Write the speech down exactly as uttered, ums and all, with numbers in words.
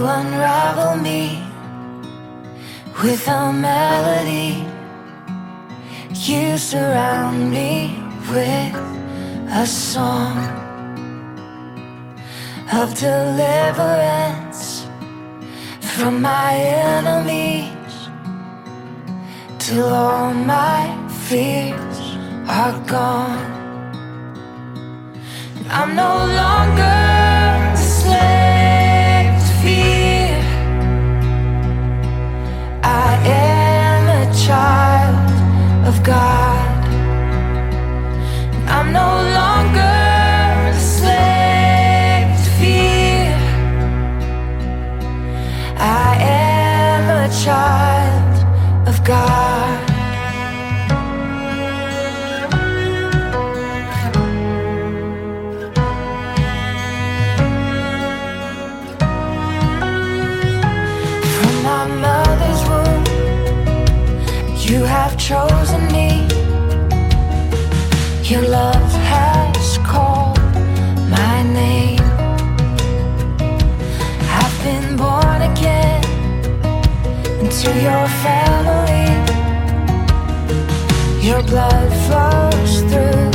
unravel me with a melody. You surround me with a song of deliverance from my enemies, till all my fears are gone. I'm no longer a slave to fear. I am a child of God. I'm no longer a slave to fear. I am a child of God. From my mother's womb, you have chosen me. Your love has called my name. I've been born again into your family. Your blood flows through